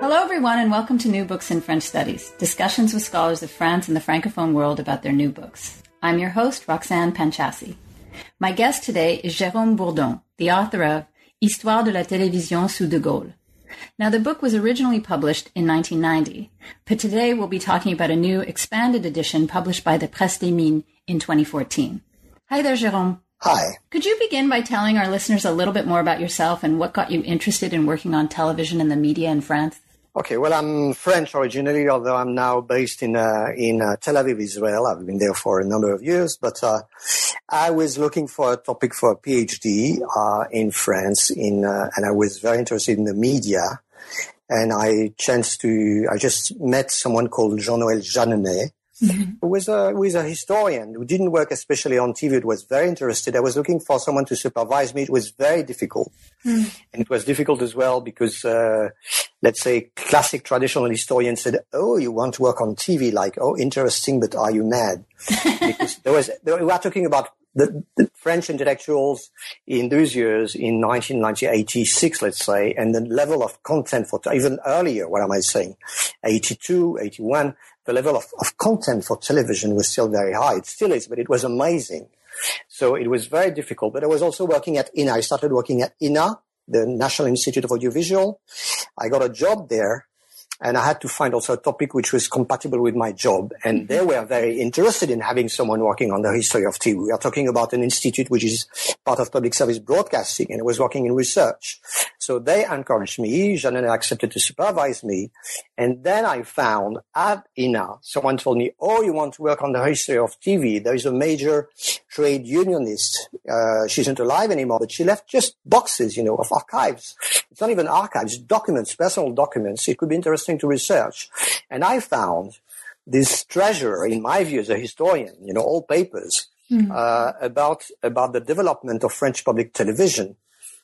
Hello, everyone, and welcome to New Books in French Studies, discussions with scholars of France and the Francophone world about their new books. I'm your host, Roxanne Panchasi. My guest today is Jérôme Bourdon, the author of Histoire de la télévision sous de Gaulle. Now, the book was originally published in 1990, but today we'll be talking about a new expanded edition published by the Presse des Mines in 2014. Hi there, Jérôme. Hi. Could you begin by telling our listeners a little bit more about yourself and what got you interested in working on television and the media in France? Okay, well, I'm French originally, although I'm now based in Tel Aviv, Israel. I've been there for a number of years, but I was looking for a topic for a PhD in France, and I was very interested in the media. And I just met someone called Jean-Noël Jeanneney, who was a historian who didn't work especially on TV. It was very interested. I was looking for someone to supervise me. It was very difficult. And it was difficult as well because, let's say, classic traditional historians said, oh, you want to work on TV? Like, oh, interesting, but are you mad? Because we were talking about the French intellectuals in those years, in 1986, let's say, and the level of content for, even earlier, what am I saying, 82, 81, the level of content for television was still very high. It still is, but it was amazing. So it was very difficult. But I was also working at INA. I started working at INA, the National Institute of Audiovisual. I got a job there, and I had to find also a topic which was compatible with my job. And they were very interested in having someone working on the history of TV. We are talking about an institute which is part of public service broadcasting, and I was working in research. So they encouraged me. Jeanneney accepted to supervise me. And then I found at INA, someone told me, oh, you want to work on the history of TV? There is a major trade unionist. She isn't alive anymore, but she left just boxes, of archives. It's not even archives, documents, personal documents. It could be interesting to research. And I found this treasure, in my view as a historian, old papers, about the development of French public television,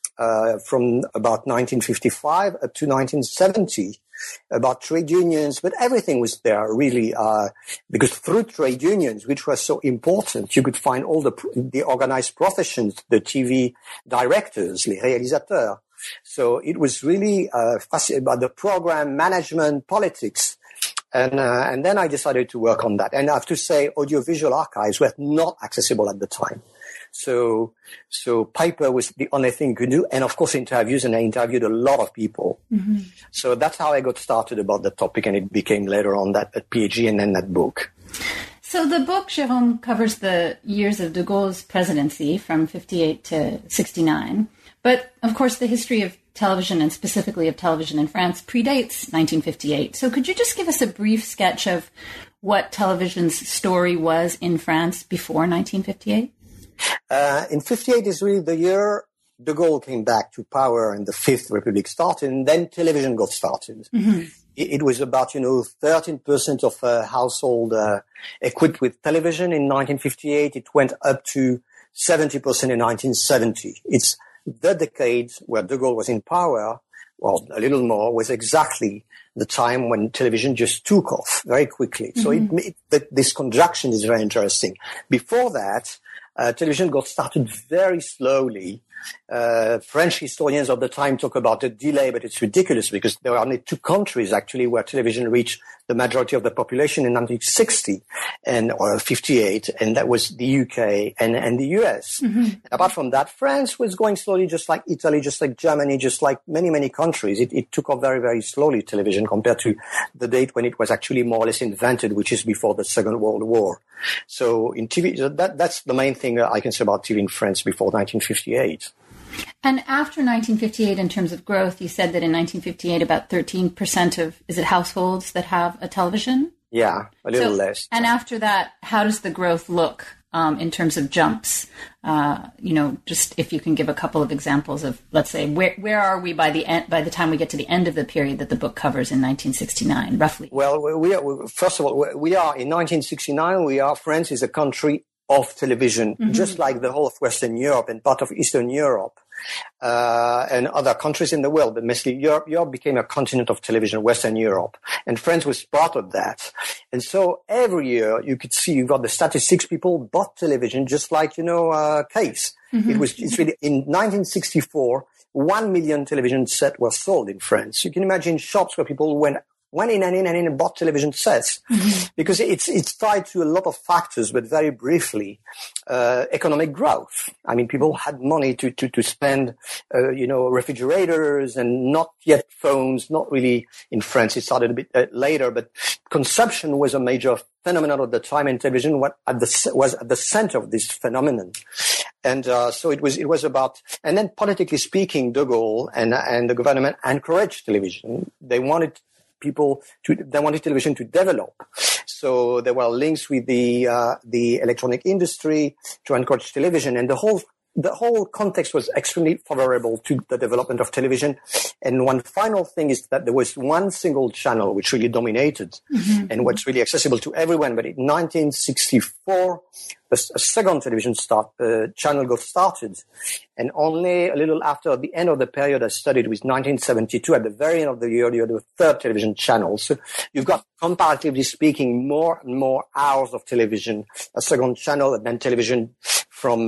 from about 1955 up to 1970, about trade unions, but everything was there really, because through trade unions, which was so important, you could find all the organized professions, the TV directors, les réalisateurs. So it was really fascinating about the program management, politics. And then I decided to work on that. And I have to say, audiovisual archives were not accessible at the time. So paper was the only thing you could do. And of course, interviews, and I interviewed a lot of people. So that's how I got started about the topic. And it became later on that a PhD and then that book. So the book, Jérôme, covers the years of de Gaulle's presidency from 58 to 69. But, of course, the history of television, and specifically of television in France, predates 1958. So could you just give us a brief sketch of what television's story was in France before 1958? In 58 is really the year de Gaulle came back to power and the Fifth Republic started, and then television got started. It was about, 13% of household equipped with television in 1958. It went up to 70% in 1970. It's the decade where de Gaulle was in power, well, a little more, was exactly the time when television just took off very quickly. So this conjunction is very interesting. Before that, television got started very slowly. French historians of the time talk about a delay, but it's ridiculous because there are only two countries actually where television reached the majority of the population in 1960 or 58, and that was the UK and the US. Apart from that, France was going slowly, just like Italy, just like Germany, just like many, many countries. It took off very, very slowly, television, compared to the date when it was actually more or less invented, which is before the Second World War. So in TV, that's the main thing I can say about TV in France before 1958. And after 1958, in terms of growth, you said that in 1958, about 13% of, households that have a television? Yeah, a little less. And after that, how does the growth look in terms of jumps? Just if you can give a couple of examples of, let's say, where are we by the time we get to the end of the period that the book covers in 1969, roughly? Well, first of all, we are in 1969. France is a country of television, just like the whole of Western Europe and part of Eastern Europe. and other countries in the world, but mostly Europe. Europe became a continent of television, Western Europe, and France was part of that. And so every year you could see, you've got the statistics, people bought television just like, case. Mm-hmm. It's really, in 1964, 1 million television sets were sold in France. You can imagine shops where people went in and bought television sets, mm-hmm. because it's tied to a lot of factors, but very briefly, economic growth. I mean, people had money to spend, refrigerators and not yet phones, not really in France. It started a bit later, but consumption was a major phenomenon at the time, and television was at the center of this phenomenon. And so it was about, and then politically speaking, De Gaulle and the government encouraged television. They wanted television to develop. So there were links with the electronic industry to encourage television, and the whole context was extremely favorable to the development of television. And one final thing is that there was one single channel which really dominated, mm-hmm. and what's really accessible to everyone. But in 1964, a second television channel got started, and only a little after the end of the period I studied, with 1972, at the very end of the year, you had a third television channel. So you've got, comparatively speaking, more and more hours of television, a second channel, and then television from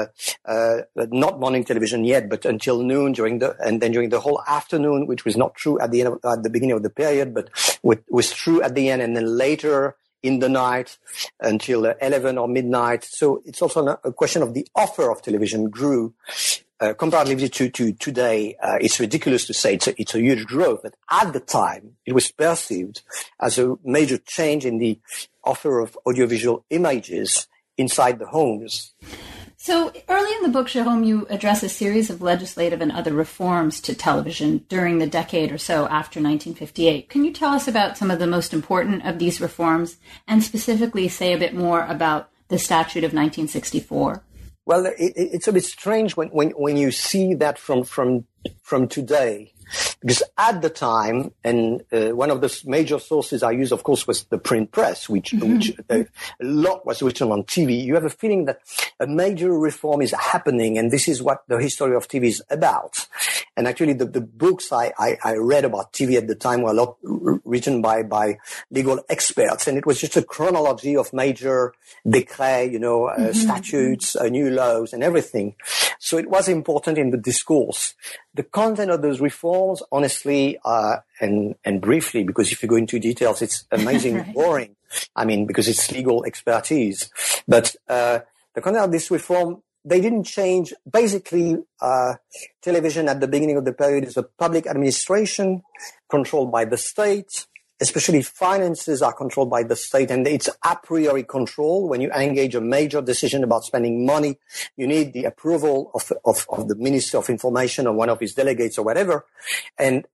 not morning television yet, but until noon during the whole afternoon, which was not true at the beginning of the period, but was true at the end, and then later in the night until 11 or midnight. So it's also a question of the offer of television grew comparatively to today. It's ridiculous to say it's a huge growth, but at the time it was perceived as a major change in the offer of audiovisual images inside the homes. So early in the book, Jérôme, you address a series of legislative and other reforms to television during the decade or so after 1958. Can you tell us about some of the most important of these reforms, and specifically say a bit more about the Statute of 1964? Well, it's a bit strange when you see that from today. Because at the time, and one of the major sources I used, of course, was the print press, which a lot was written on TV. You have a feeling that a major reform is happening, and this is what the history of TV is about. And actually, the books I read about TV at the time were a lot written by legal experts, and it was just a chronology of major décrets, statutes, new laws, and everything. So it was important in the discourse. The content of those reforms, honestly, and briefly, because if you go into details, it's amazingly right. Boring. I mean, because it's legal expertise. But the content of this reform, they didn't change. Basically, television at the beginning of the period is a public administration controlled by the state. Especially finances are controlled by the state, and it's a priori control. When you engage a major decision about spending money, you need the approval of the Minister of Information or one of his delegates or whatever. And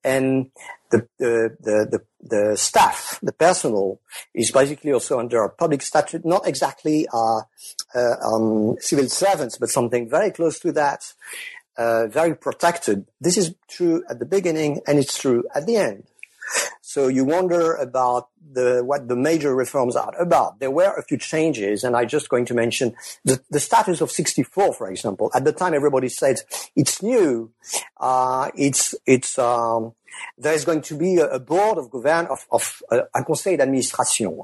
the staff, the personnel, is basically also under a public statute, not exactly civil servants, but something very close to that, very protected. This is true at the beginning, and it's true at the end. So you wonder about what the major reforms are about. There were a few changes, and I'm just going to mention the status of 64, for example. At the time, everybody said it's new. There's going to be a board of un conseil d'administration,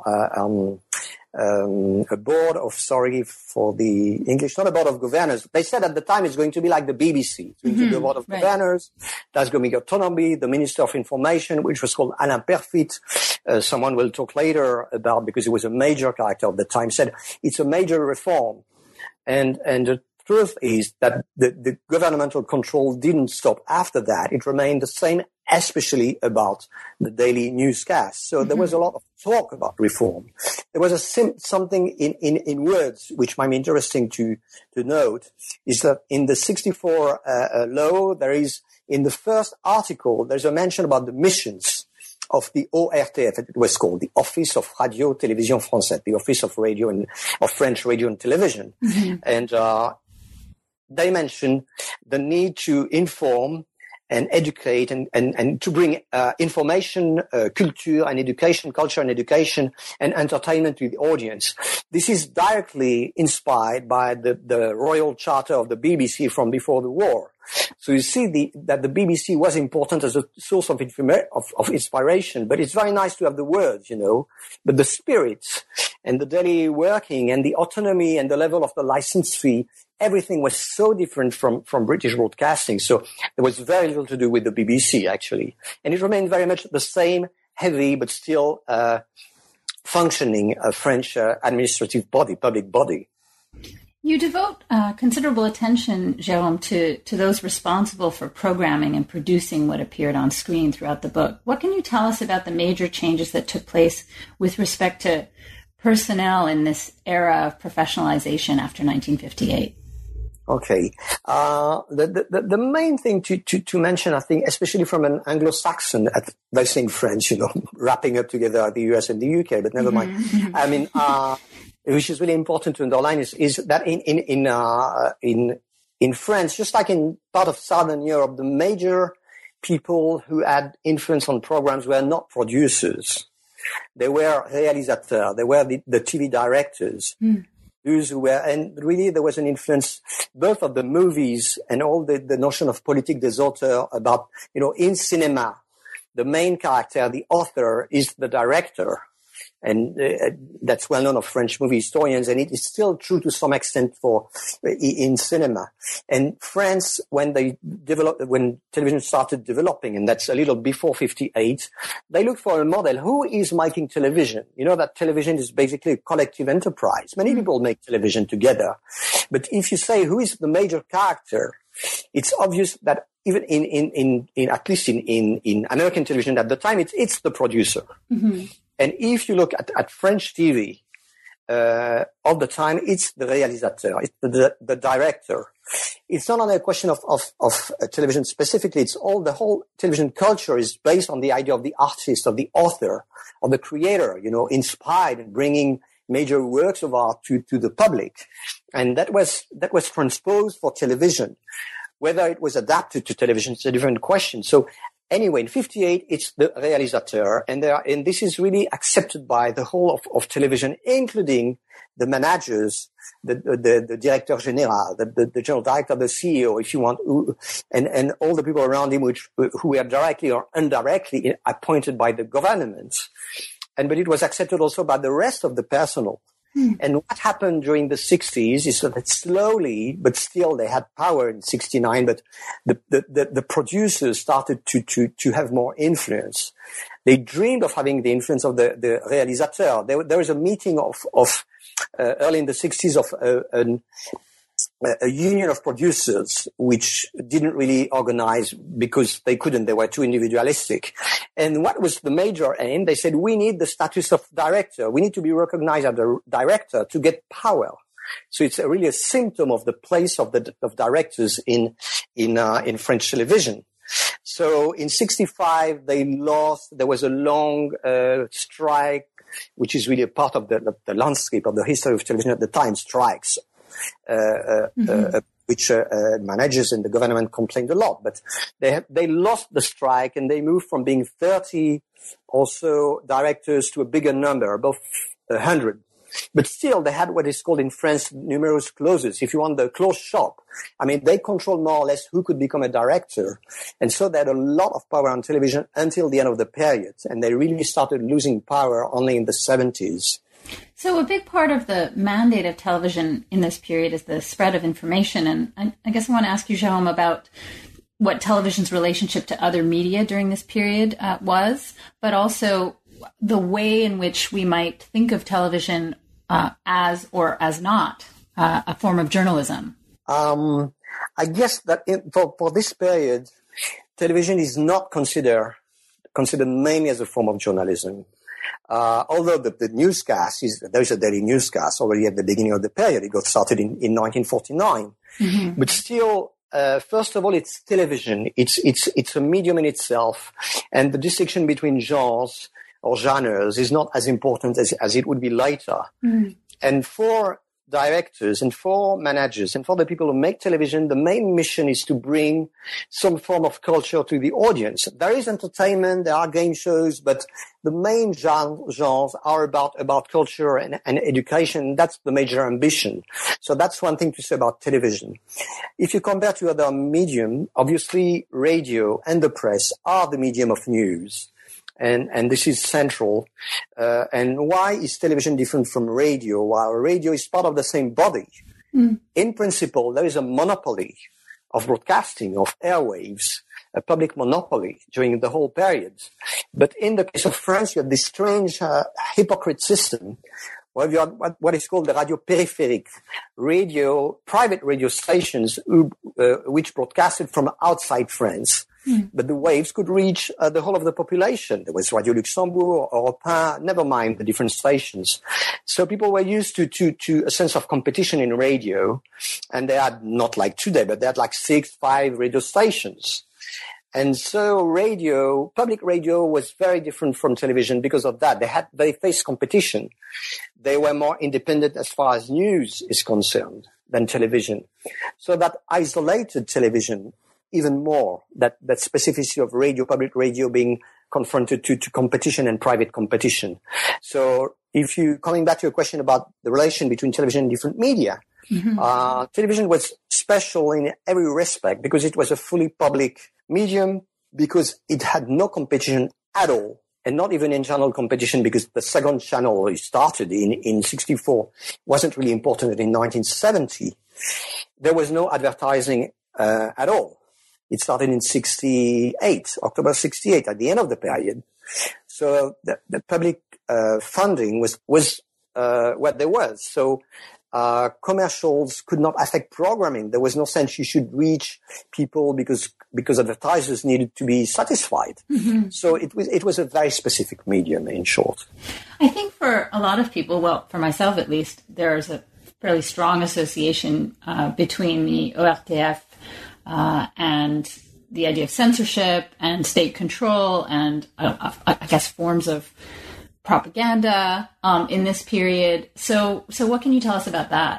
a board of, sorry for the English, not a board of governors. They said at the time it's going to be like the BBC. It's going to be a board of governors. There's going to be autonomy, the Minister of Information, which was called Alain Perfit. Someone will talk later about, because he was a major character of the time, said it's a major reform. And the truth is that the governmental control didn't stop after that. It remained the same, especially about the daily newscasts. So there was a lot of talk about reform. There was something in words which might be interesting to note, is that in the 64 law, there is, in the first article, there's a mention about the missions of the ORTF, it was called, the Office of Radio Télévision Française, the Office of Radio and of French Radio and Television. And they mention the need to inform and educate and to bring information, culture and education, culture and education and entertainment to the audience. This is directly inspired by the Royal Charter of the BBC from before the war. So you see that the BBC was important as a source of inspiration, but it's very nice to have the words, but the spirit and the daily working and the autonomy and the level of the license fee, everything was so different from British broadcasting. So there was very little to do with the BBC, actually. And it remained very much the same heavy, but still functioning French administrative body, public body. You devote considerable attention, Jérôme, to those responsible for programming and producing what appeared on screen throughout the book. What can you tell us about the major changes that took place with respect to personnel in this era of professionalization after 1958? Okay. The main thing to mention, I think, especially from an Anglo-Saxon, they saying French, wrapping up together the US and the UK, but never mind. I mean, which is really important to underline is that in France, just like in part of Southern Europe, the major people who had influence on programs were not producers. They were réalisateurs. They were the TV directors. Those who were, and really there was an influence both of the movies and all the notion of politique des auteurs about, in cinema, the main character, the author, is the director. And that's well known of French movie historians, and it is still true to some extent in cinema. And France, when television started developing, and that's a little before 58, they looked for a model. Who is making television? That television is basically a collective enterprise. Many people make television together, but if you say who is the major character, it's obvious that even in at least in American television at the time, it's the producer. Mm-hmm. And if you look at French TV, all the time, it's the réalisateur, it's the director. It's not only a question of television specifically, the whole television culture is based on the idea of the artist, of the author, of the creator, inspired and bringing major works of art to the public. And that was transposed for television. Whether it was adapted to television is a different question. So, anyway, in 58, it's the réalisateur, and this is really accepted by the whole of television, including the managers, the directeur général, the general director, the CEO, if you want, and all the people around him, who were directly or indirectly appointed by the government. But it was accepted also by the rest of the personnel. And what happened during the 60s is that slowly, but still they had power in 69, but the producers started to have more influence. They dreamed of having the influence of the réalisateur. There was a meeting of early in the 60s of a union of producers, which didn't really organize because they couldn't. They were too individualistic. And what was the major aim? They said, we need the status of director. We need to be recognized as a director to get power. So it's really a symptom of the place of directors in French television. So in 65, they lost. There was a long strike, which is really a part of the landscape of the history of television at the time, strikes. Which managers and the government complained a lot, but they lost the strike and they moved from being 30 also directors to a bigger number, above 100. But still, they had what is called in France numerous clauses. If you want the closed shop, they controlled more or less who could become a director, and so they had a lot of power on television until the end of the period, and they really started losing power only in the 70s. So a big part of the mandate of television in this period is the spread of information. And I guess I want to ask you, Jérôme, about what television's relationship to other media during this period was, but also the way in which we might think of television as or as not a form of journalism. I guess that for this period, television is not considered mainly as a form of journalism. Although the newscast there's a daily newscast already at the beginning of the period. It got started in 1949. Mm-hmm. But still, first of all, it's television. It's a medium in itself. And the distinction between genres or genres is not as important as it would be later. Mm-hmm. And for directors and for managers and for the people who make television, the main mission is to bring some form of culture to the audience. There is entertainment, there are game shows, but the main genres are about culture and education. That's the major ambition. So that's one thing to say about television. If you compare to other medium, obviously radio and the press are the medium of news. And this is central. And why is television different from radio? While radio is part of the same body. In principle, there is a monopoly of broadcasting, of airwaves, a public monopoly during the whole period. But in the case of France, you have this strange hypocrite system where you have what is called the radio périphérique, private radio stations which broadcasted from outside France. But the waves could reach the whole of the population. There was Radio Luxembourg, Europe 1, never mind the different stations. So people were used to a sense of competition in radio, and they had, not like today, but they had like 5 radio stations. And so public radio was very different from television because of that. They faced competition. They were more independent as far as news is concerned than television. So that isolated television even more, that specificity of radio, public radio being confronted to competition and private competition. So coming back to your question about the relation between television and different media, television was special in every respect because it was a fully public medium, because it had no competition at all, and not even internal competition, because the second channel started in 64 wasn't really important in 1970. There was no advertising at all. It started in 68, October 68, at the end of the period. So the public funding was what there was. So commercials could not affect programming. There was no sense you should reach people because advertisers needed to be satisfied. So it was a very specific medium, in short. I think for a lot of people, well, for myself at least, there's a fairly strong association between the ORTF and the idea of censorship and state control and I guess forms of propaganda in this period. So what can you tell us about that?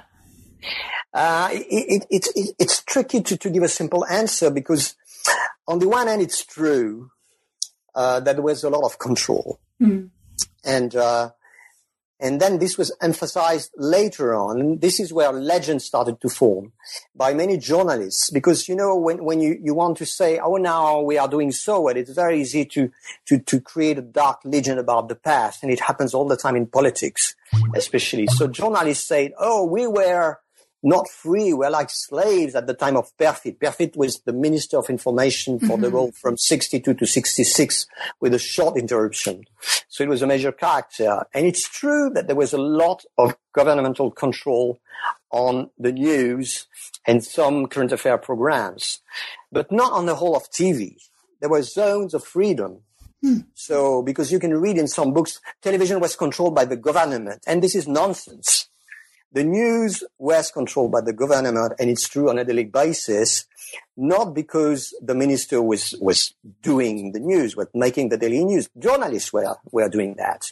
It's tricky to give a simple answer, because on the one hand, it's true that there was a lot of control. And then this was emphasized later on. This is where legends started to form by many journalists, because, when you want to say, oh, now we are doing so well, it's very easy to create a dark legend about the past. And it happens all the time in politics, especially. So journalists say, oh, we were not free. We're like slaves at the time of Perfit. Perfit was the Minister of Information for the role from 62 to 66 with a short interruption. So it was a major character. And it's true that there was a lot of governmental control on the news and some current affair programs, but not on the whole of TV. There were zones of freedom. So, because you can read in some books, television was controlled by the government, and this is nonsense. The news was controlled by the government, and it's true on a daily basis, not because the minister was doing the news, was making the daily news. Journalists were doing that,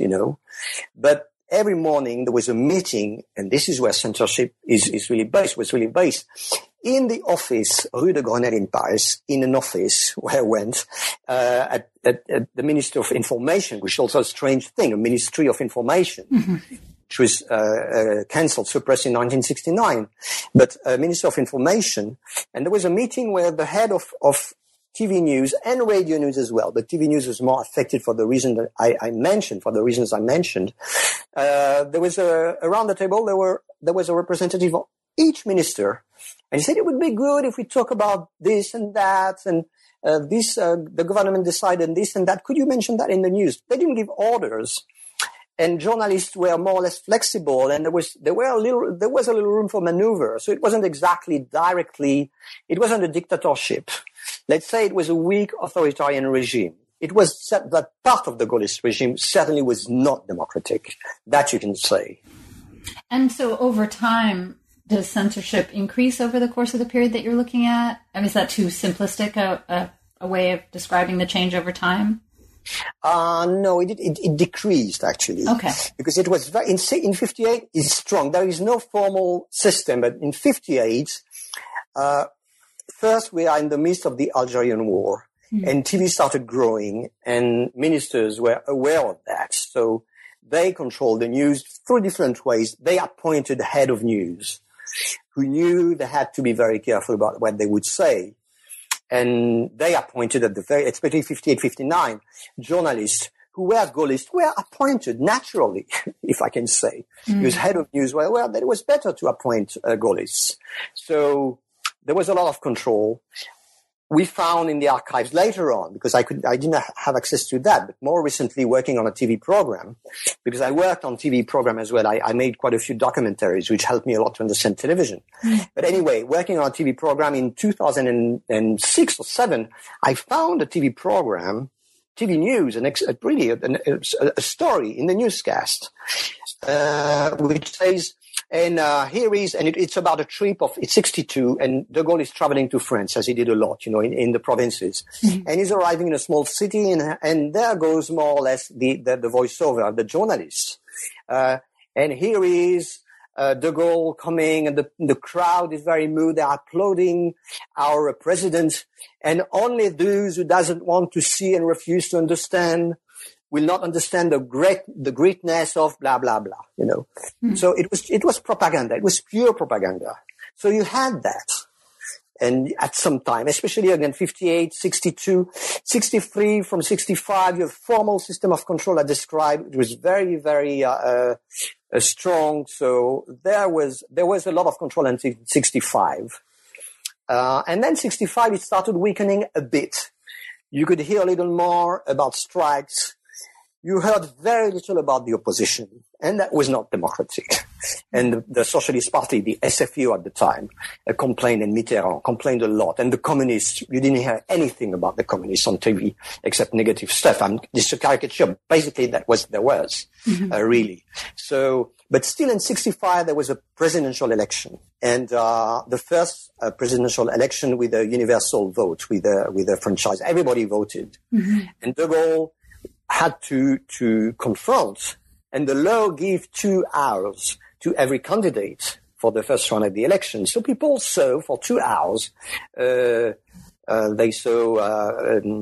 But every morning there was a meeting, and this is where censorship was really based. In the office, Rue de Grenelle in Paris, in an office where I went, at the Ministry of Information, which is also a strange thing, a Ministry of Information. Which was cancelled, suppressed in 1969, but Minister of Information. And there was a meeting where the head of TV news and radio news as well, but TV news was more affected for the reason that I mentioned, for the reasons I mentioned. There was around the table, there was a representative of each minister, and he said it would be good if we talk about this and that, and the government decided this and that. Could you mention that in the news? They didn't give orders. And journalists were more or less flexible, and there was a little room for maneuver. So it wasn't exactly directly, it wasn't a dictatorship. Let's say it was a weak authoritarian regime. It was that part of the Gaullist regime certainly was not democratic. That you can say. And so over time, does censorship increase over the course of the period that you're looking at? I mean, is that too simplistic a way of describing the change over time? No, it decreased actually. Okay. Because it was in 58 it's strong. There is no formal system, but in 58, first we are in the midst of the Algerian War, and TV started growing, and ministers were aware of that. So they controlled the news through different ways. They appointed head of news who knew they had to be very careful about what they would say. And they appointed especially 58, 59, journalists who were Gaullists were appointed naturally, if I can say. Because head of news were aware that it was better to appoint Gaullists. So there was a lot of control. We found in the archives later on, because I didn't have access to that, but more recently working on a TV program, because I worked on TV program as well. I made quite a few documentaries, which helped me a lot to understand television. But anyway, working on a TV program in 2006 or 7, I found a TV program, TV news, a story in the newscast, which says, and it's about a trip it's 62, and de Gaulle is traveling to France, as he did a lot, in the provinces. And he's arriving in a small city, and there goes more or less the voiceover, the journalist. And here is de Gaulle coming, and the crowd is very moved. They are applauding our president, and only those who doesn't want to see and refuse to understand will not understand the greatness of blah blah blah. So it was propaganda. It was pure propaganda. So you had that, and at some time, especially again 58, 62, 63, from 65, you have formal system of control I described. It was very very strong. So there was a lot of control until 65, and then 65 it started weakening a bit. You could hear a little more about strikes. You heard very little about the opposition, and that was not democratic. And the Socialist Party, the SFIO at the time, complained, and Mitterrand complained a lot. And the communists, you didn't hear anything about the communists on TV except negative stuff. This is a caricature. Basically, that was there was, really. So, but still in 65, there was a presidential election. And the first presidential election with a universal vote, with a franchise. Everybody voted. And de Gaulle had to confront, and the law gave 2 hours to every candidate for the first round of the election. So people saw for 2 hours, they saw,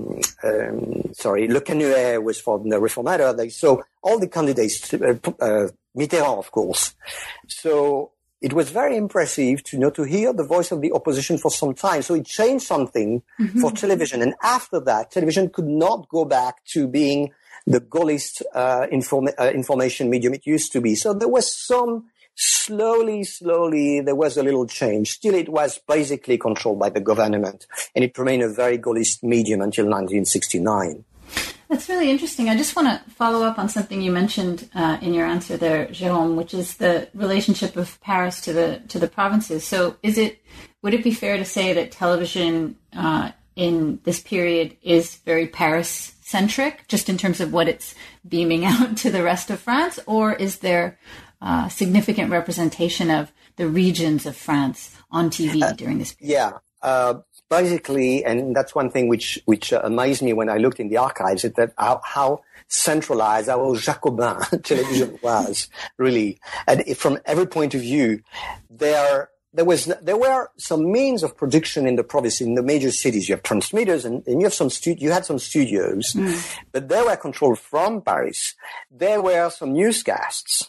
Le Canuet was for the Réformateur. They saw all the candidates, Mitterrand, of course. So it was very impressive to hear the voice of the opposition for some time. So it changed something for television. And after that, television could not go back to being the Gaullist information medium it used to be. So there was slowly, there was a little change. Still, it was basically controlled by the government. And it remained a very Gaullist medium until 1969. That's really interesting. I just want to follow up on something you mentioned in your answer there, Jérôme, which is the relationship of Paris to the provinces. So would it be fair to say that television in this period is very Paris-centric, just in terms of what it's beaming out to the rest of France, or is there significant representation of the regions of France on TV during this period? Yeah. Basically, and that's one thing which amazed me when I looked in the archives, is that how centralized, how Jacobin television was, really. And from every point of view, there were some means of production in the province, in the major cities. You have transmitters, and you have you had some studios, but they were controlled from Paris. There were some newscasts,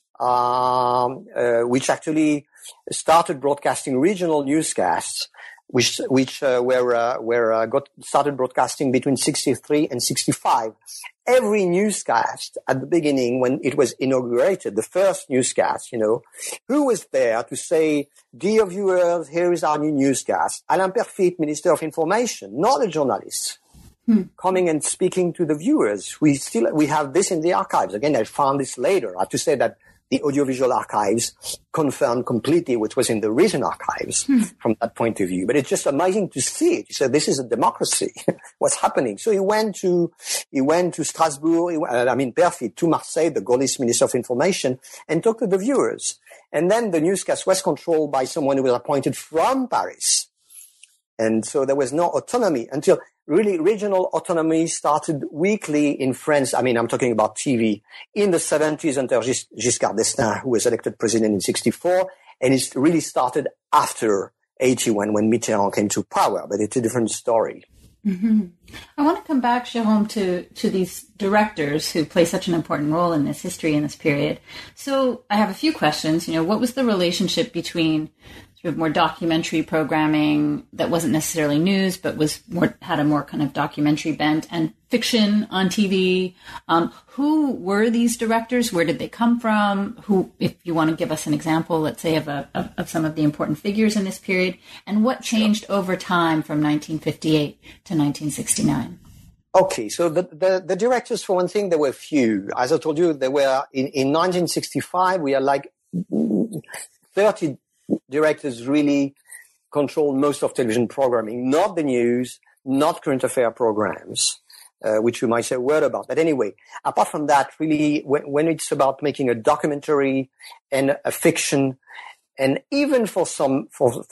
which actually started broadcasting regional newscasts, which started broadcasting between 63 and 65. Every newscast at the beginning, when it was inaugurated, the first newscast, who was there to say, "Dear viewers, here is our new newscast." Alain Perfit, Minister of Information, not a journalist, coming and speaking to the viewers. We have this in the archives. Again, I found this later. I have to say that the audiovisual archives confirmed completely what was in the written archives from that point of view. But it's just amazing to see it. He said, this is a democracy. What's happening? So he went to Strasbourg, Perfit, to Marseille, the Gaullist Minister of Information, and talked to the viewers. And then the newscast was controlled by someone who was appointed from Paris. And so there was no autonomy until really regional autonomy started weakly in France. I mean, I'm talking about TV in the 70s under Giscard d'Estaing, who was elected president in 64. And it really started after 81 when Mitterrand came to power, but it's a different story. Mm-hmm. I want to come back, Jérôme, to these directors who play such an important role in this history, in this period. So I have a few questions. What was the relationship between sort of more documentary programming that wasn't necessarily news, but had a more kind of documentary bent, and fiction on TV? Who were these directors? Where did they come from? Who, if you want to give us an example, let's say, of some of the important figures in this period, and what changed over time from 1958 to 1969? Okay, so the directors, for one thing, there were few. As I told you, there were in 1965, we had like 30 directors really controlled most of television programming, not the news, not current affair programs, which we might say a word about. But anyway, apart from that, really, when it's about making a documentary and a fiction, and even for some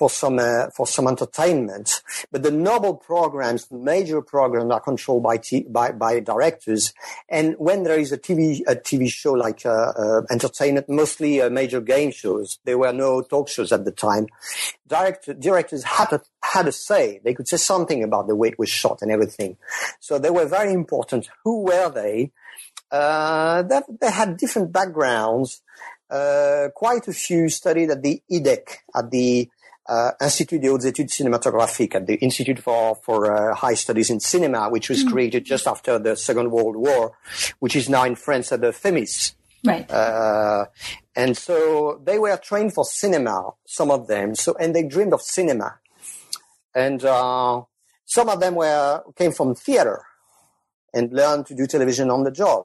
entertainment, but the noble programs, the major programs, are controlled by directors. And when there is a TV show like entertainment, mostly major game shows, there were no talk shows at the time. Directors had a say. They could say something about the way it was shot and everything. So they were very important. Who were they? They had different backgrounds. Quite a few studied at the IDEC, at the Institut des Hautes Études Cinématographiques, at the Institute for High Studies in Cinema, which was created just after the Second World War, which is now in France at the FEMIS. Right. And so they were trained for cinema, some of them. And they dreamed of cinema. And some of them came from theater and learned to do television on the job.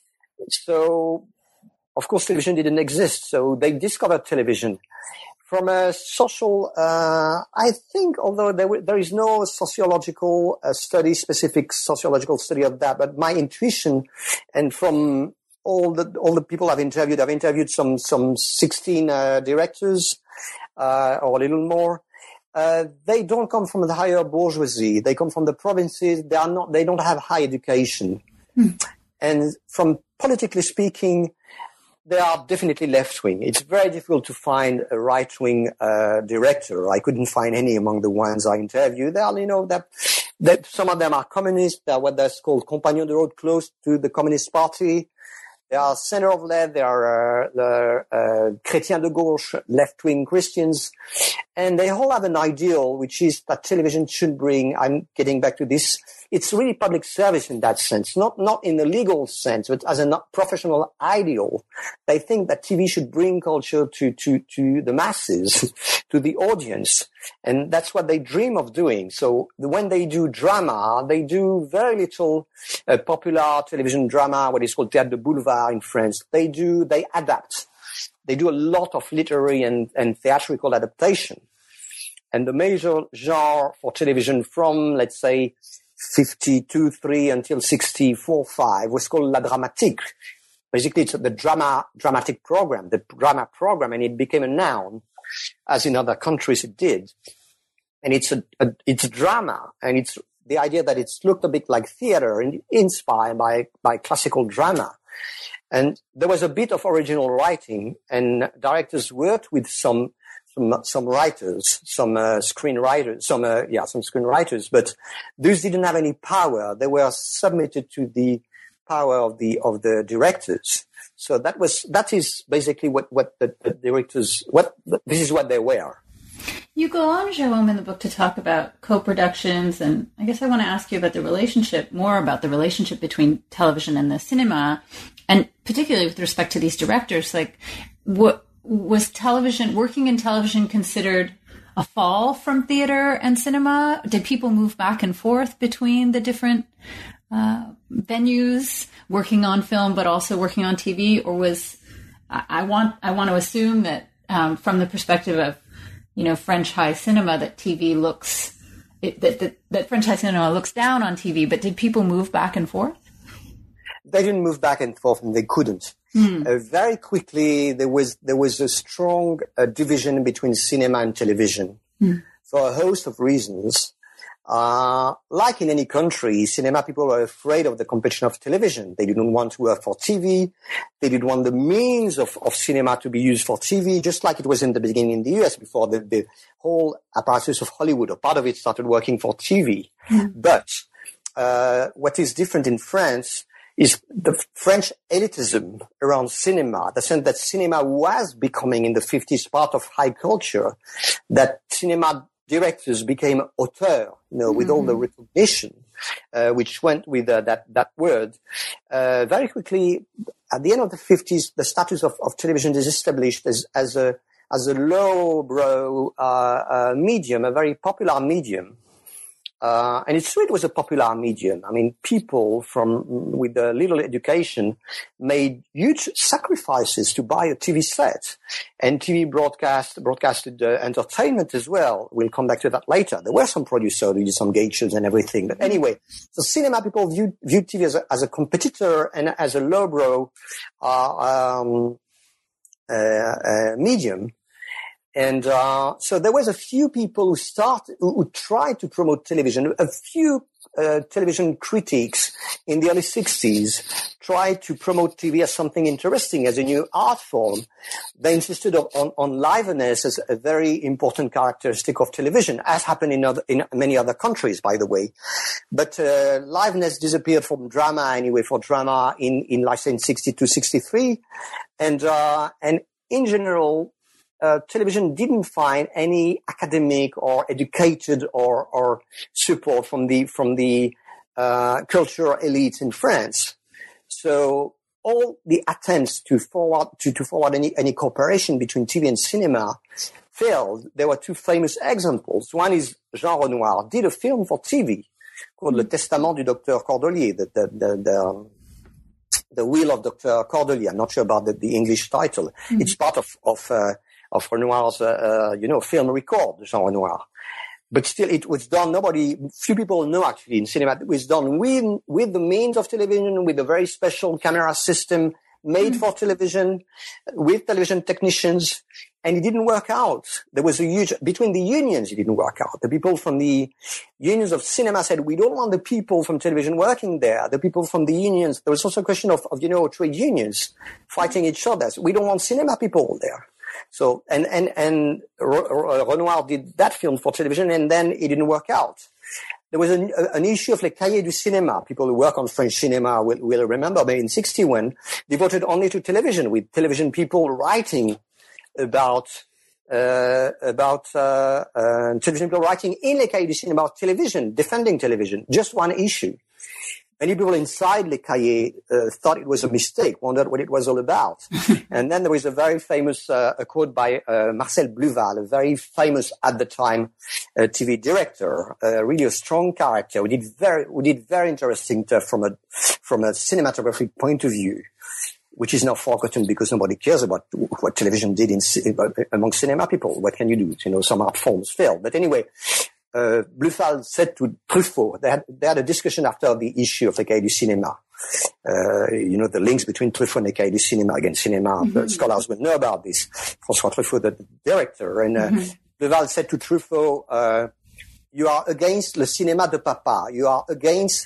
So, of course, television didn't exist, so they discovered television. From a social, I think, although there is no sociological specific sociological study of that, but my intuition, and from all the people I've interviewed some 16 directors, or a little more. They don't come from the higher bourgeoisie. They come from the provinces. They don't have high education. And from politically speaking, they are definitely left-wing. It's very difficult to find a right-wing director. I couldn't find any among the ones I interviewed. They are, that some of them are communists. They are what that's called Compagnons de Route, close to the Communist Party. They are center of left. They are chrétiens de gauche, left-wing Christians. And they all have an ideal, which is that television should bring, I'm getting back to this, it's really public service in that sense, not in the legal sense, but as a professional ideal. They think that TV should bring culture to the masses, to the audience. And that's what they dream of doing. So when they do drama, they do very little popular television drama, what is called théâtre de boulevard in France. They adapt. They do a lot of literary and theatrical adaptation. And the major genre for television from, let's say, 52-3 until 64-5 was called La Dramatique. Basically, it's the dramatic program, the drama program, and it became a noun, as in other countries it did. And it's a drama, and it's the idea that it's looked a bit like theater and inspired by classical drama. And there was a bit of original writing, and directors worked with some writers, some screenwriters, but those didn't have any power. They were submitted to the power of the directors. So that is basically what the directors, this is what they were. You go on, Jérôme, in the book to talk about co-productions, and I guess I want to ask you about the relationship between television and the cinema, and particularly with respect to these directors. Like, what was working in television considered a fall from theater and cinema? Did people move back and forth between the different venues, working on film but also working on TV? Or was I want to assume that from the perspective of French high cinema, that TV that French high cinema looks down on TV, but did people move back and forth? They didn't move back and forth, and they couldn't. Very quickly, there was a strong division between cinema and television. for a host of reasons. Like in any country, cinema people were afraid of the competition of television. They didn't want to work for TV. They didn't want the means of cinema to be used for TV, just like it was in the beginning in the US before the whole apparatus of Hollywood, or part of it, started working for TV. Mm-hmm. But what is different in France is the French elitism around cinema, the sense that cinema was becoming in the 50s part of high culture, that cinema directors became auteurs, with all the recognition, which went with that word. Very quickly, at the end of the 50s, the status of television is established as a lowbrow medium, a very popular medium. And it's true it was a popular medium. I mean, people with a little education made huge sacrifices to buy a TV set. And TV broadcasted entertainment as well. We'll come back to that later. There were some producers who did some game shows and everything. But anyway, so cinema people viewed TV as a competitor and as a lowbrow medium. And so there was a few people who tried to promote television. A few television critics in the early 60s tried to promote TV as something interesting, as a new art form. They insisted on liveliness as a very important characteristic of television, as happened in many other countries, by the way. But liveliness disappeared from drama anyway, for drama in like say in 62, 63. And in general, television didn't find any academic or educated or support from the cultural elites in France. So all the attempts to forward any cooperation between TV and cinema failed. There were two famous examples. One is Jean Renoir did a film for TV called Le Testament du Docteur Cordelier, the Will of Dr. Cordelier. I'm not sure about the English title. Mm-hmm. It's part of Renoir's, film record, Jean Renoir. But still, it was done, few people know actually in cinema, it was done with the means of television, with a very special camera system made for television, with television technicians, and it didn't work out. There was between the unions, it didn't work out. The people from the unions of cinema said, we don't want the people from television working there. The people from the unions, there was also a question of trade unions fighting each other. So we don't want cinema people there. So, and Renoir did that film for television, and then it didn't work out. There was an issue of Les Cahiers du Cinéma. People who work on French cinema will remember, but in 61, devoted only to television, with television people writing about television people writing in Les Cahiers du Cinéma about television, defending television, just one issue. Many people inside Les Cahiers thought it was a mistake, wondered what it was all about. And then there was a very famous a quote by Marcel Bluval, a very famous at the time TV director, really a strong character who did very interesting stuff from a cinematographic point of view, which is now forgotten because nobody cares about what television did among cinema people. What can you do? Some art forms failed. But anyway, Bluval said to Truffaut, they had a discussion after the issue of Les Cahiers du Cinéma. The links between Truffaut and Les Cahiers du Cinéma. Again, cinema scholars will know about this. François Truffaut, the director. And Bluval said to Truffaut, you are against le cinéma de papa. You are against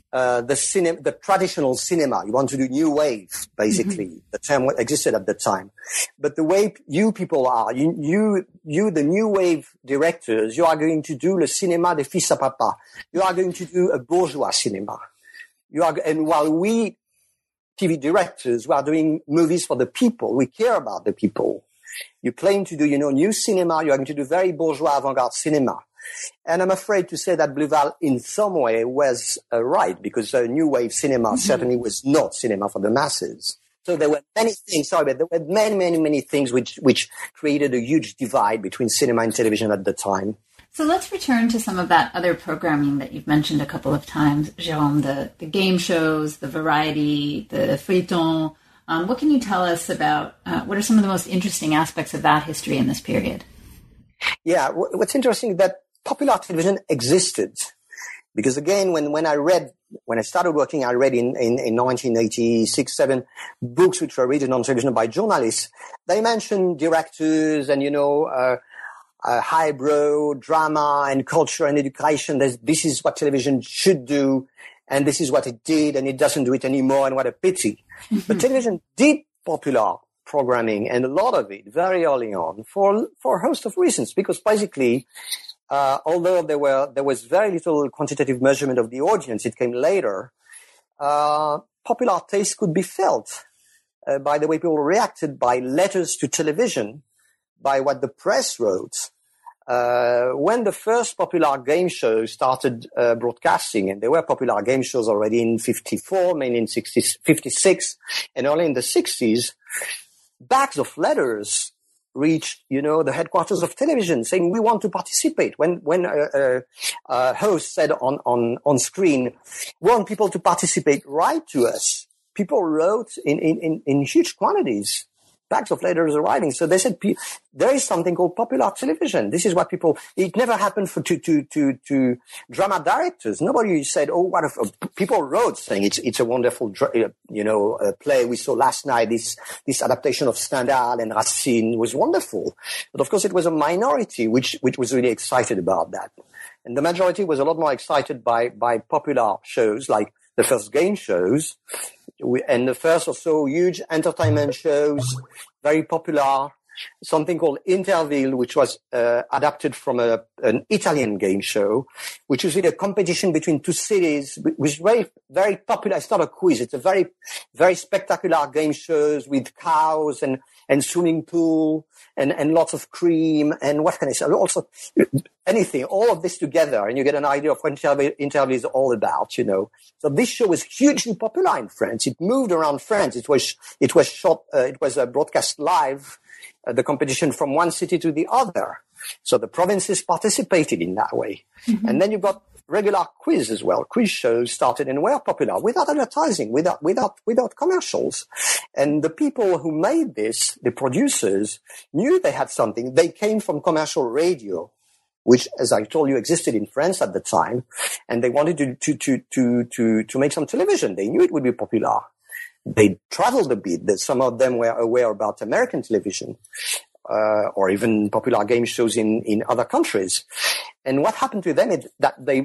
the traditional cinema. You want to do new wave, basically. The term existed at the time. But the way you people are, you, the new wave directors, you are going to do le cinéma des fils à papa. You are going to do a bourgeois cinema. And while we, TV directors, we are doing movies for the people, we care about the people. You claim to do, new cinema, you are going to do very bourgeois avant-garde cinema. And I'm afraid to say that Bluval in some way was right, because new wave cinema certainly was not cinema for the masses. So there were many things, but there were many things which created a huge divide between cinema and television at the time. So let's return to some of that other programming that you've mentioned a couple of times, Jérôme, the game shows, the variety, the feuilleton. What can you tell us about what are some of the most interesting aspects of that history in this period? Yeah, what's interesting is that popular television existed. Because again, when I started working, I read in 1986, 7 books which were written on television by journalists. They mentioned directors and, highbrow drama and culture and education. This is what television should do, and this is what it did, and it doesn't do it anymore, and what a pity. But television did popular programming, and a lot of it very early on for a host of reasons, because basically, although there was very little quantitative measurement of the audience, it came later, popular taste could be felt by the way people reacted, by letters to television, by what the press wrote. When the first popular game shows started broadcasting, and there were popular game shows already in 54, mainly in 56, and early in the 60s, bags of letters reached, the headquarters of television saying, we want to participate. When a host said on screen, we want people to participate, write to us. People wrote in huge quantities, bags of letters arriving. So they said, there is something called popular television. This is what it never happened to drama directors. Nobody said, people wrote saying it's a wonderful, play we saw last night. This adaptation of Stendhal and Racine was wonderful. But of course it was a minority which was really excited about that. And the majority was a lot more excited by popular shows like the first game shows, and the first or so huge entertainment shows, very popular, something called Interville, which was adapted from an Italian game show, which is really a competition between two cities, which is very, very popular. It's not a quiz. It's a very, very spectacular game shows with cows and swimming pool and lots of cream and what can I say? Also anything, all of this together, and you get an idea of what Interville is all about, So this show was hugely popular in France. It moved around France. It was broadcast live, the competition from one city to the other. So the provinces participated in that way. Mm-hmm. And then you've got regular quiz as well. Quiz shows started and were popular without advertising, without commercials. And the people who made this, the producers, knew they had something. They came from commercial radio, which, as I told you, existed in France at the time. And they wanted to make some television. They knew it would be popular. They traveled a bit. Some of them were aware about American television, or even popular game shows in other countries. And what happened to them is that they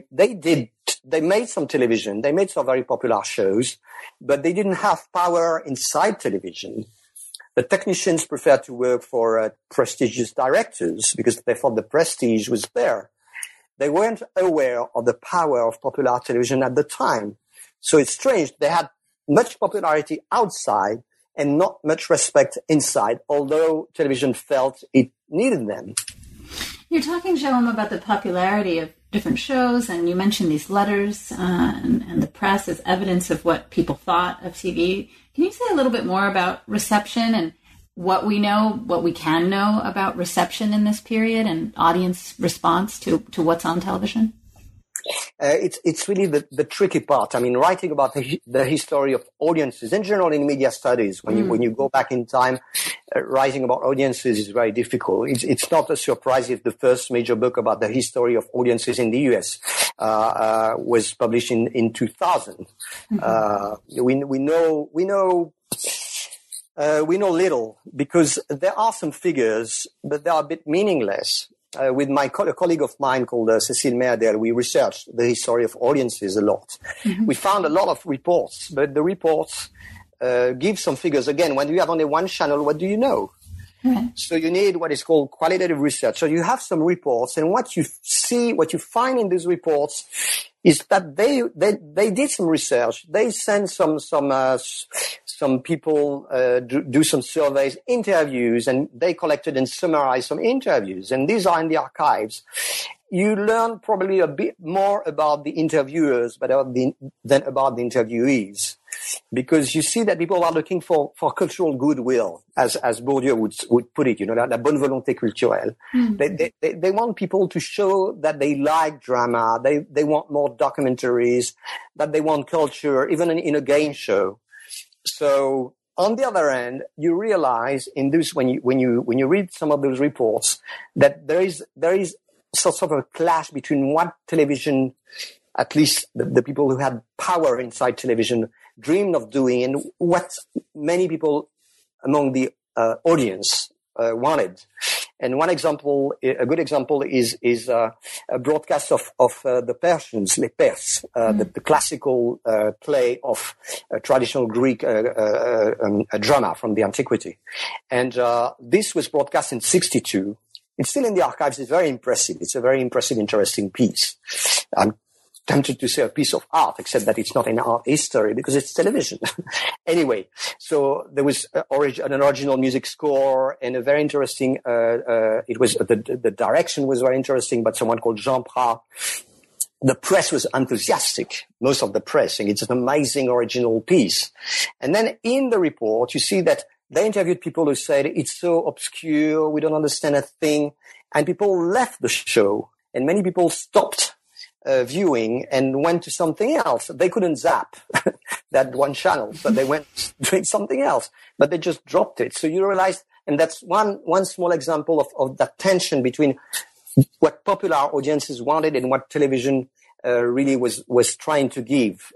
made some television, they made some very popular shows, but they didn't have power inside television. The technicians preferred to work for prestigious directors because they thought the prestige was there. They weren't aware of the power of popular television at the time. So it's strange. They had much popularity outside and not much respect inside, although television felt it needed them. You're talking, Jérôme, about the popularity of different shows, and you mentioned these letters and the press as evidence of what people thought of TV. Can you say a little bit more about reception and what we can know about reception in this period and audience response to what's on television? It's really the tricky part. I mean, writing about the history of audiences in general in media studies, when you go back in time, writing about audiences is very difficult. It's not a surprise if the first major book about the history of audiences in the US was published in 2000. Mm-hmm. We know little because there are some figures, but they are a bit meaningless. With a colleague of mine called Cécile Meyerdeel, we researched the history of audiences a lot. Mm-hmm. We found a lot of reports, but the reports give some figures. Again, when you have only one channel, what do you know? Mm-hmm. So you need what is called qualitative research. So you have some reports, and what you find in these reports is that they did some research. They sent some people do some surveys, interviews, and they collected and summarized some interviews. And these are in the archives. You learn probably a bit more about the interviewers than about the interviewees, because you see that people are looking for cultural goodwill, as Bourdieu would put it, la bonne volonté culturelle. Mm. They want people to show that they like drama, they want more documentaries, that they want culture, even in a game show. So on the other hand, you realize in this, when you read some of those reports, that there is sort of a clash between what television, at least the people who had power inside television, dreamed of doing and what many people among the audience wanted. And one example, a good example, is a broadcast of the Persians, Les Perses, the classical play of traditional Greek drama from the antiquity. And this was broadcast in 1962. It's still in the archives. It's very impressive. It's a very impressive, interesting piece. I'm tempted to say a piece of art, except that it's not in art history because it's television. Anyway, so there was an original music score and a very interesting, it was, the direction was very interesting, but someone called Jean Prat. The press was enthusiastic, most of the press, and it's an amazing original piece. And then in the report, you see that they interviewed people who said, it's so obscure, we don't understand a thing. And people left the show, and many people stopped viewing and went to something else. They couldn't zap that one channel, so they went doing something else, but they just dropped it. So you realize, and that's one small example of that tension between what popular audiences wanted and what television really was trying to give,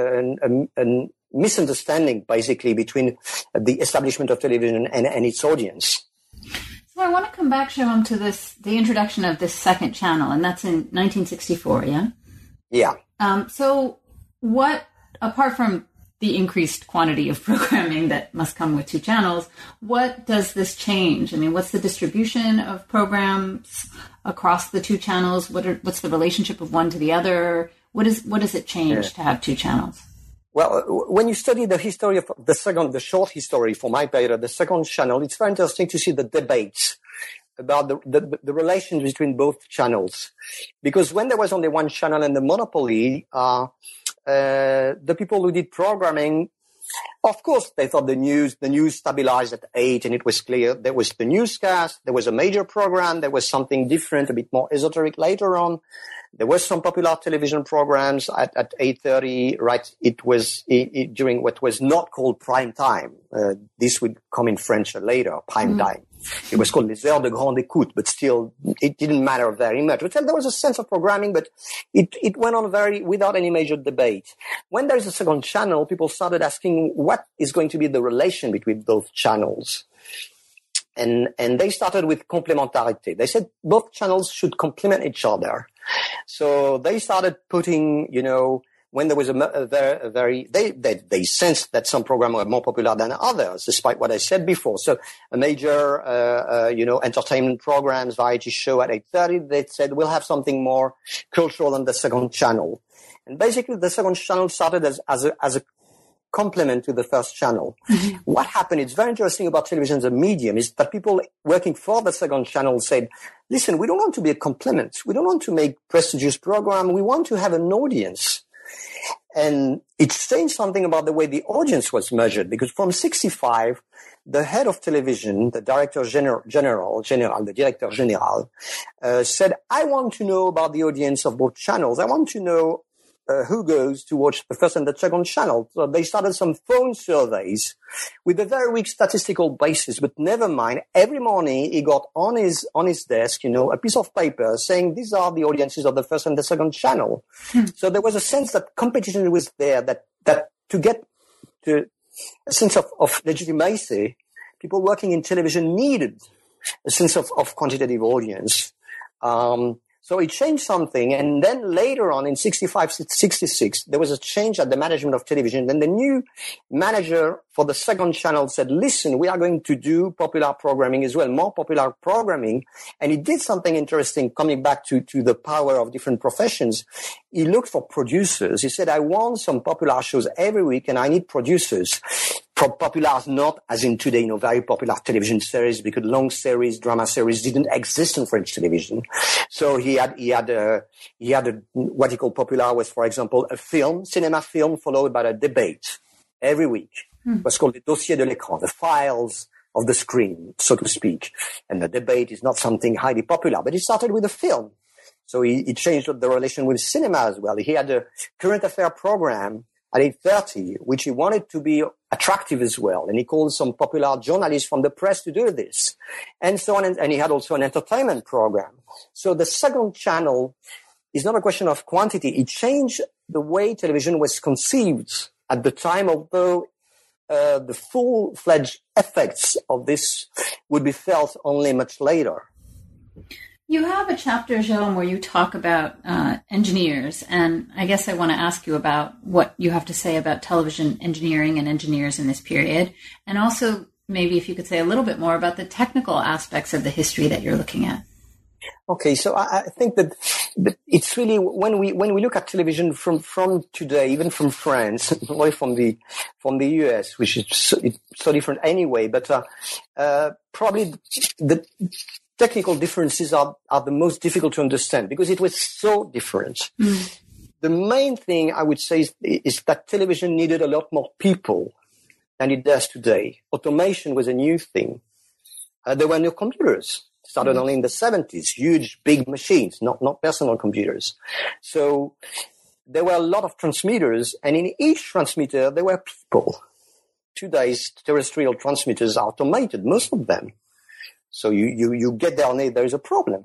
a misunderstanding basically between the establishment of television and its audience. So I want to come back, Jérôme, to the introduction of this second channel, and that's in 1964, yeah? Yeah. So what, apart from the increased quantity of programming that must come with two channels, what does this change? I mean, what's the distribution of programs across the two channels? What's the relationship of one to the other? What does it change to have two channels? Well, when you study the history of the short history for my period, the second channel, it's very interesting to see the debates about the relations between both channels. Because when there was only one channel and the monopoly, the people who did programming, of course, they thought the news stabilized at 8, and it was clear there was the newscast, there was a major program, there was something different, a bit more esoteric later on. There were some popular television programs at 8:30, right? It was during what was not called prime time. This would come in French later, prime time. It was called les heures de grande écoute, but still, it didn't matter very much. But there was a sense of programming, but it went on without any major debate. When there is a second channel, people started asking what is going to be the relation between both channels. And they started with complementarity. They said both channels should complement each other. So they started putting, when there was they sensed that some programs were more popular than others, despite what I said before. So a major, entertainment programs, variety show at 8:30, they said we'll have something more cultural on the second channel. And basically the second channel started as a complement to the first channel. Mm-hmm. What happened, it's very interesting about television as a medium, is that people working for the second channel said, listen, we don't want to be a complement. We don't want to make prestigious program. We want to have an audience. And it changed something about the way the audience was measured, because from 1965, the head of television, the director general, said, I want to know about the audience of both channels. I want to know who goes to watch the first and the second channel. So they started some phone surveys with a very weak statistical basis, but never mind. Every morning he got on his desk, a piece of paper saying these are the audiences of the first and the second channel. So there was a sense that competition was there, that to get to a sense of legitimacy, people working in television needed a sense of quantitative audience. So it changed something. And then later on in 65, 66, there was a change at the management of television. Then the new manager for the second channel said, listen, we are going to do popular programming as well, more popular programming. And he did something interesting, coming back to the power of different professions. He looked for producers. He said, I want some popular shows every week and I need producers. Popular, not as in today, very popular television series, because long series, drama series didn't exist in French television. So he had what he called popular was, for example, a cinema film followed by a debate every week. It was called the dossier de l'écran, the files of the screen, so to speak. And the debate is not something highly popular, but it started with a film. So he changed the relation with cinema as well. He had a current affair program at 8:30, which he wanted to be attractive as well. And he called some popular journalists from the press to do this. And so on. And he had also an entertainment program. So the second channel is not a question of quantity. It changed the way television was conceived at the time, although the full-fledged effects of this would be felt only much later. You have a chapter, Jérôme, where you talk about engineers, and I guess I want to ask you about what you have to say about television engineering and engineers in this period, and also maybe if you could say a little bit more about the technical aspects of the history that you're looking at. Okay, so I think that it's really when we look at television from today, even from France, not from the US, which is so different anyway, but probably the technical differences are the most difficult to understand because it was so different. Mm. The main thing I would say is that television needed a lot more people than it does today. Automation was a new thing. There were no computers. Started only in the 70s, huge, big machines, not personal computers. So there were a lot of transmitters, and in each transmitter, there were people. Today's terrestrial transmitters are automated, most of them. So you get there and there is a problem.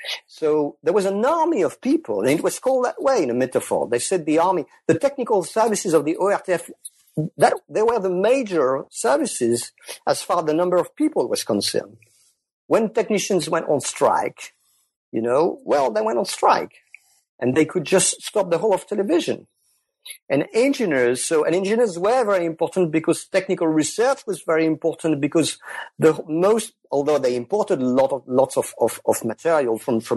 So there was an army of people, and it was called that way in a metaphor. They said the army, the technical services of the ORTF, that they were the major services as far as the number of people was concerned. When technicians went on strike, they went on strike, and they could just stop the whole of television. And engineers were very important because technical research was very important because although they imported lots of material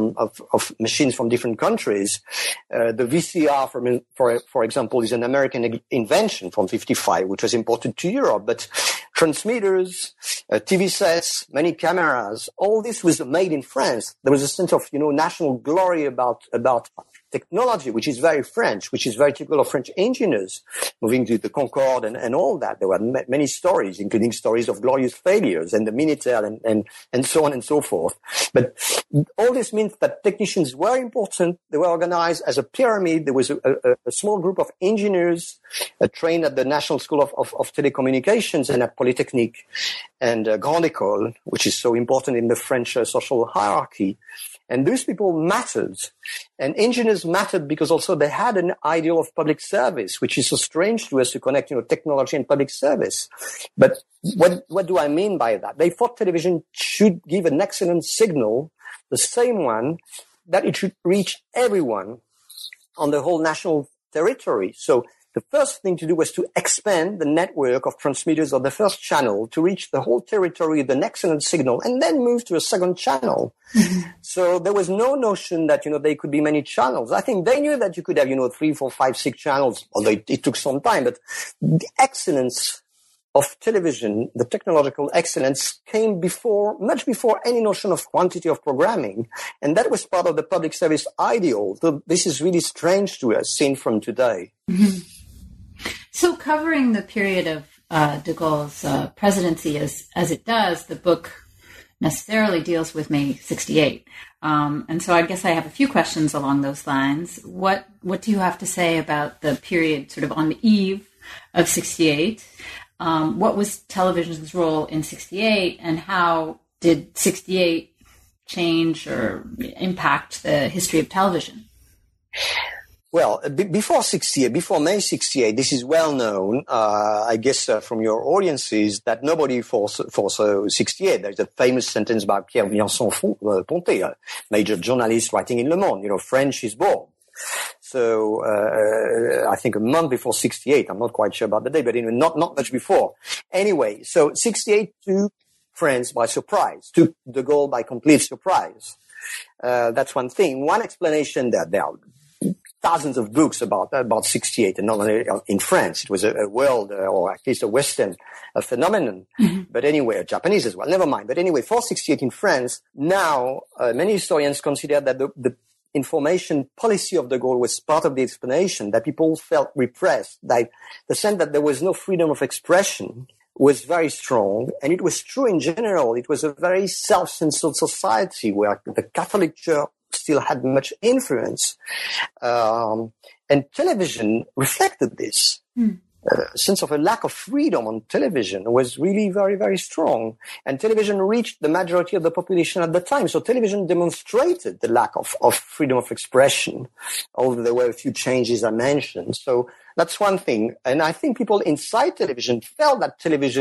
of machines from different countries, the VCR for example is an American invention from 1955, which was imported to Europe. But transmitters, TV sets, many cameras, all this was made in France. There was a sense of national glory about technology, which is very French, which is very typical of French engineers, moving to the Concorde and all that. There were many stories, including stories of glorious failures and the Minitel and so on and so forth. But all this means that technicians were important. They were organized as a pyramid. There was a small group of engineers trained at the National School of Telecommunications and at Polytechnique and Grande École, which is so important in the French social hierarchy. And those people mattered. And engineers mattered because also they had an ideal of public service, which is so strange to us to connect, technology and public service. But what do I mean by that? They thought television should give an excellent signal, the same one, that it should reach everyone on the whole national territory. So the first thing to do was to expand the network of transmitters of the first channel to reach the whole territory with an excellent signal and then move to a second channel. Mm-hmm. So there was no notion that, there could be many channels. I think they knew that you could have, 3, 4, 5, 6 channels, although it took some time. But the excellence of television, the technological excellence came much before any notion of quantity of programming. And that was part of the public service ideal. So this is really strange to us, seen from today. Mm-hmm. So covering the period of de Gaulle's presidency as it does, the book necessarily deals with May 1968. And so I guess I have a few questions along those lines. What do you have to say about the period sort of on the eve of 1968? What was television's role in 1968, and how did 1968 change or impact the history of television? Well, before May 1968, this is well known, I guess, from your audiences, that nobody foresaw 1968. There's a famous sentence by Pierre Viançon-Ponty, a major journalist writing in Le Monde, French is born. So, I think a month before 1968, I'm not quite sure about the day, but not much before. Anyway, so 1968 took France by surprise, took de Gaulle by complete surprise. That's one thing. One explanation that there are thousands of books about 1968, and not only in France. It was a world, or at least a Western phenomenon. Mm-hmm. But anyway, Japanese as well. Never mind. But anyway, for 1968 in France, now many historians consider that the information policy of de Gaulle was part of the explanation, that people felt repressed, that the sense that there was no freedom of expression was very strong. And it was true in general. It was a very self-censored society where the Catholic Church still had much influence. And television reflected this. Sense of a lack of freedom on television was really very, very strong. And television reached the majority of the population at the time. So television demonstrated the lack of freedom of expression, although there were a few changes I mentioned. So that's one thing. And I think people inside television felt that television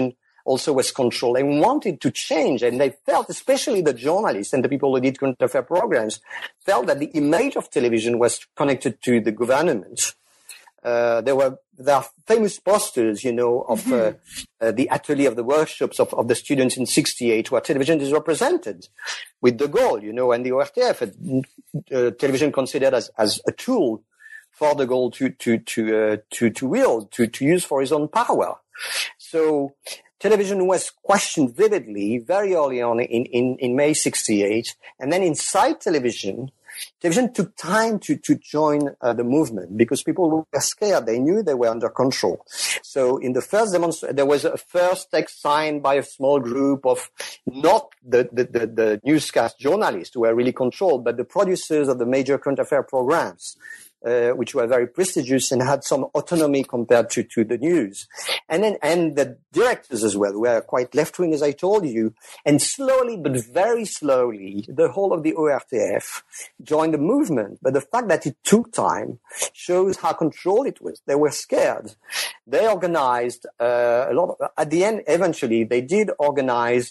also was controlled. They wanted to change, and they felt, especially the journalists and the people who did current affair programs, felt that the image of television was connected to the government. There are famous posters, of the atelier of the workshops of the students in '68, where television is represented with de Gaulle, and the ORTF, television considered as a tool for de Gaulle to wield, to use for his own power. So television was questioned vividly very early on in May '68, and then inside television took time to join the movement because people were scared. They knew they were under control. So in the first demonstration, there was a first text signed by a small group of not the newscast journalists who were really controlled, but the producers of the major current affair programs, which were very prestigious and had some autonomy compared to the news. And the directors as well were quite left-wing, as I told you. And slowly, but very slowly, the whole of the ORTF joined the movement. But the fact that it took time shows how controlled it was. They were scared. They organized a lot. At the end, eventually, they did organize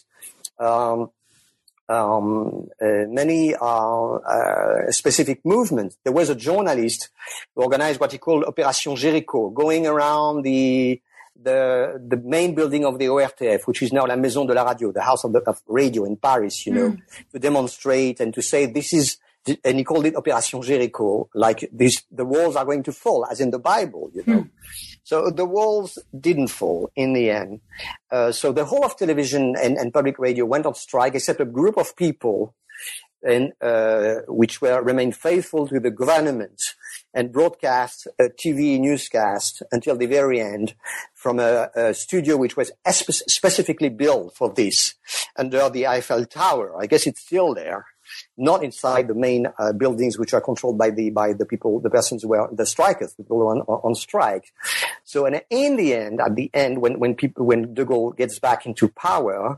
many specific movements. There was a journalist who organized what he called Opération Jéricho, going around the main building of the ORTF, which is now la Maison de la Radio, the house of radio in Paris, to demonstrate and to say this is, and he called it Opération Jéricho, like this, the walls are going to fall, as in the Bible, So the walls didn't fall in the end. So the whole of television and public radio went on strike, except a group of people which remained faithful to the government and broadcast a TV newscast until the very end from a studio which was specifically built for this under the Eiffel Tower. I guess it's still there. Not inside the main buildings, which are controlled by the people, the persons who were the strikers, people who were on strike. So, and in the end, when de Gaulle gets back into power,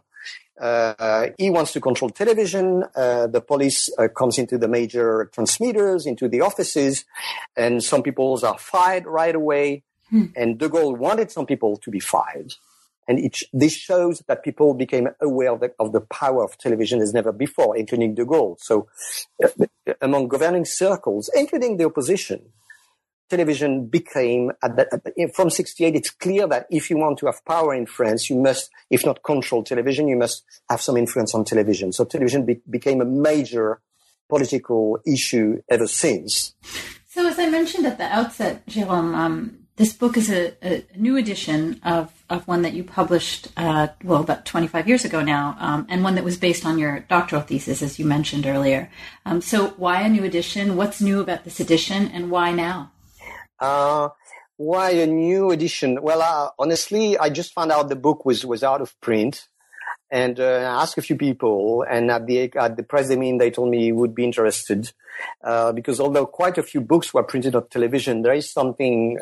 he wants to control television. The police comes into the major transmitters, into the offices, and some people are fired right away. And de Gaulle wanted some people to be fired. And this shows that people became aware of the power of television as never before, including de Gaulle. So among governing circles, including the opposition, television became, from '68, it's clear that if you want to have power in France, you must, if not control television, you must have some influence on television. So television became a major political issue ever since. So as I mentioned at the outset, Jérôme, this book is a new edition of one that you published, about 25 years ago now, and one that was based on your doctoral thesis, as you mentioned earlier. So why a new edition? What's new about this edition, and why now? Why a new edition? Well, honestly, I just found out the book was out of print. And I asked a few people, and at the press they told me you would be interested, because although quite a few books were printed on television, there is something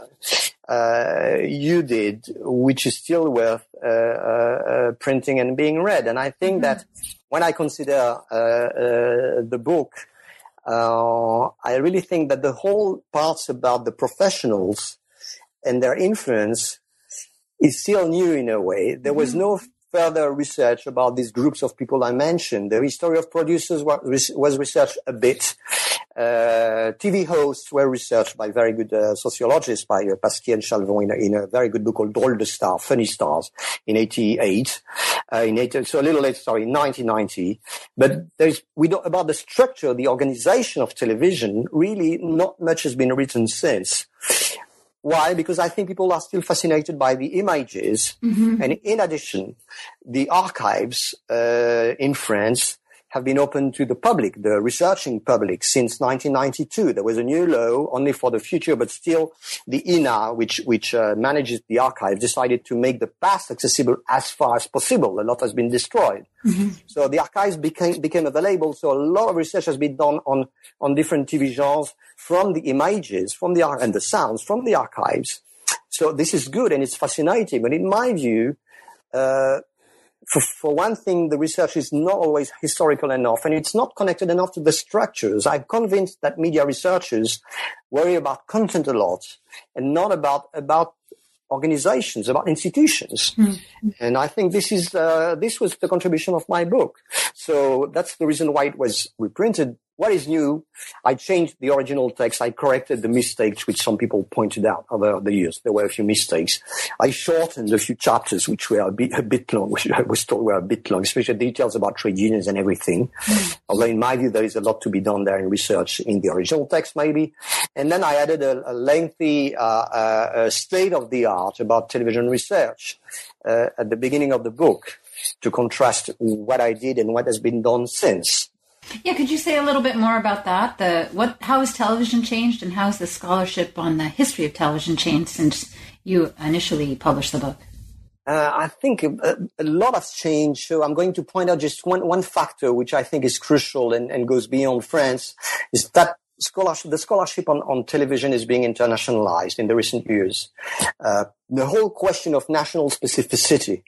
you did which is still worth printing and being read. And I think that when I consider the book, I really think that the whole parts about the professionals and their influence is still new in a way. There was no further research about these groups of people I mentioned. The history of producers was researched a bit. TV hosts were researched by very good sociologists, by Pasquier and Chalvon in a very good book called Drôles de Stars, Funny Stars, in 88. So a little later, 1990. But about the structure, the organization of television, really not much has been written since. Why? Because I think people are still fascinated by the images. And in addition, the archives in France have been open to the public, the researching public, since 1992. There was a new law only for the future, but still the INA, which manages the archive, decided to make the past accessible as far as possible. A lot has been destroyed. So the archives became available. So a lot of research has been done on different TV genres from the images, and the sounds from the archives. So this is good and it's fascinating. But in my view, for one thing, the research is not always historical enough, and it's not connected enough to the structures. I'm convinced that media researchers worry about content a lot and not about organizations, about institutions. Mm-hmm. And I think this was the contribution of my book. So that's the reason why it was reprinted. What is new? I changed the original text. I corrected the mistakes which some people pointed out over the years. There were a few mistakes. I shortened a few chapters which were a bit long, which I was told were a bit long, especially details about trade unions and everything. Although in my view, there is a lot to be done there in research in the original text maybe. And then I added a lengthy state of the art about television research at the beginning of the book to contrast what I did and what has been done since. Yeah, could you say a little bit more about that? How has television changed, and how has the scholarship on the history of television changed since you initially published the book? I think a lot has changed. So I'm going to point out just one factor which I think is crucial and goes beyond France, is that the scholarship on television is being internationalized in the recent years. The whole question of national specificity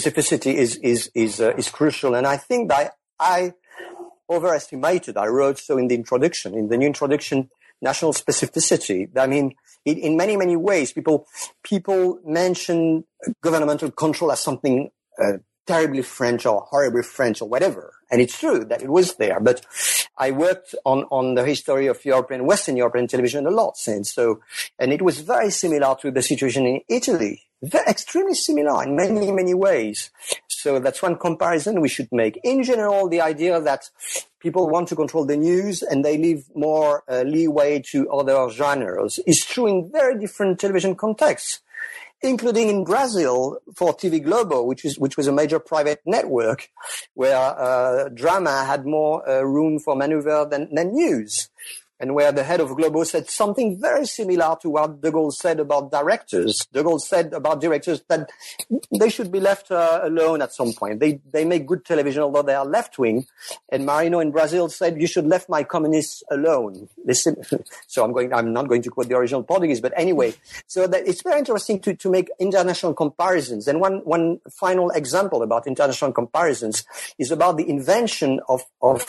is crucial, and I think that I overestimated. I wrote so in the new introduction, national specificity. I mean, in many, many ways, people mention governmental control as something terribly French or horribly French or whatever. And it's true that it was there. But I worked on the history of Western European television a lot since. And it was very similar to the situation in Italy. Extremely similar in many, many ways. So that's one comparison we should make. In general, the idea that people want to control the news and they leave more leeway to other genres is true in very different television contexts, including in Brazil for TV Globo, which was a major private network where drama had more room for maneuver than news. And where the head of Globo said something very similar to what De Gaulle said about directors. De Gaulle said about directors that they should be left alone at some point. They make good television, although they are left-wing. And Marino in Brazil said, you should left my communists alone. Listen, so I'm not going to quote the original Portuguese, but anyway. So that it's very interesting to make international comparisons. And one final example about international comparisons is about the invention of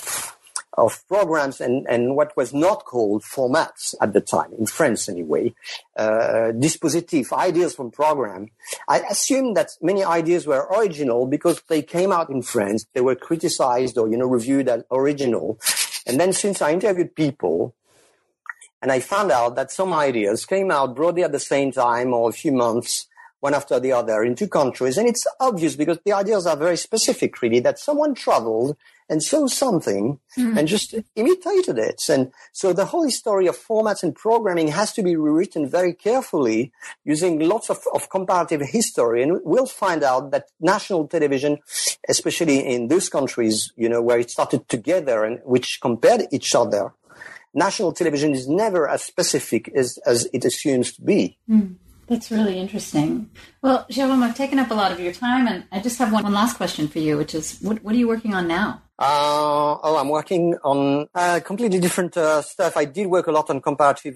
programs and what was not called formats at the time, in France anyway, dispositif, ideas from program. I assume that many ideas were original because they came out in France, they were criticized or, reviewed as original. And then since I interviewed people, and I found out that some ideas came out broadly at the same time or a few months, one after the other in two countries. And it's obvious because the ideas are very specific, really, that someone traveled and saw something and just imitated it. And so the whole history of formats and programming has to be rewritten very carefully using lots of comparative history. And we'll find out that national television, especially in those countries, where it started together and which compared each other, national television is never as specific as it assumes to be. That's really interesting. Well, Jérôme, I've taken up a lot of your time, and I just have one last question for you, which is, what are you working on now? I'm working on completely different stuff. I did work a lot on comparative,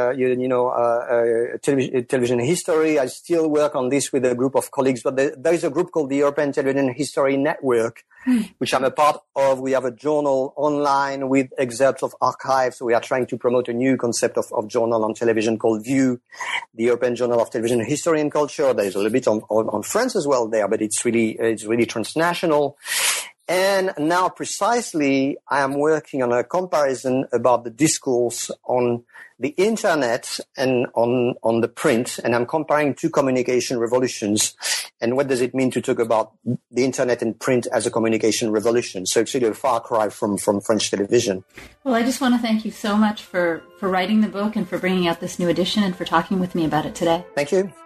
television history. I still work on this with a group of colleagues, but there is a group called the European Television History Network, which I'm a part of. We have a journal online with excerpts of archives. So we are trying to promote a new concept of journal on television called VIEW, the European Journal of Television History and Culture. There's a little bit on France as well there, but it's really transnational. And now precisely I am working on a comparison about the discourse on the internet and on the print, and I'm comparing two communication revolutions and what does it mean to talk about the internet and print as a communication revolution. So it's really a far cry from French television. Well, I just want to thank you so much for writing the book and for bringing out this new edition and for talking with me about it today. Thank you.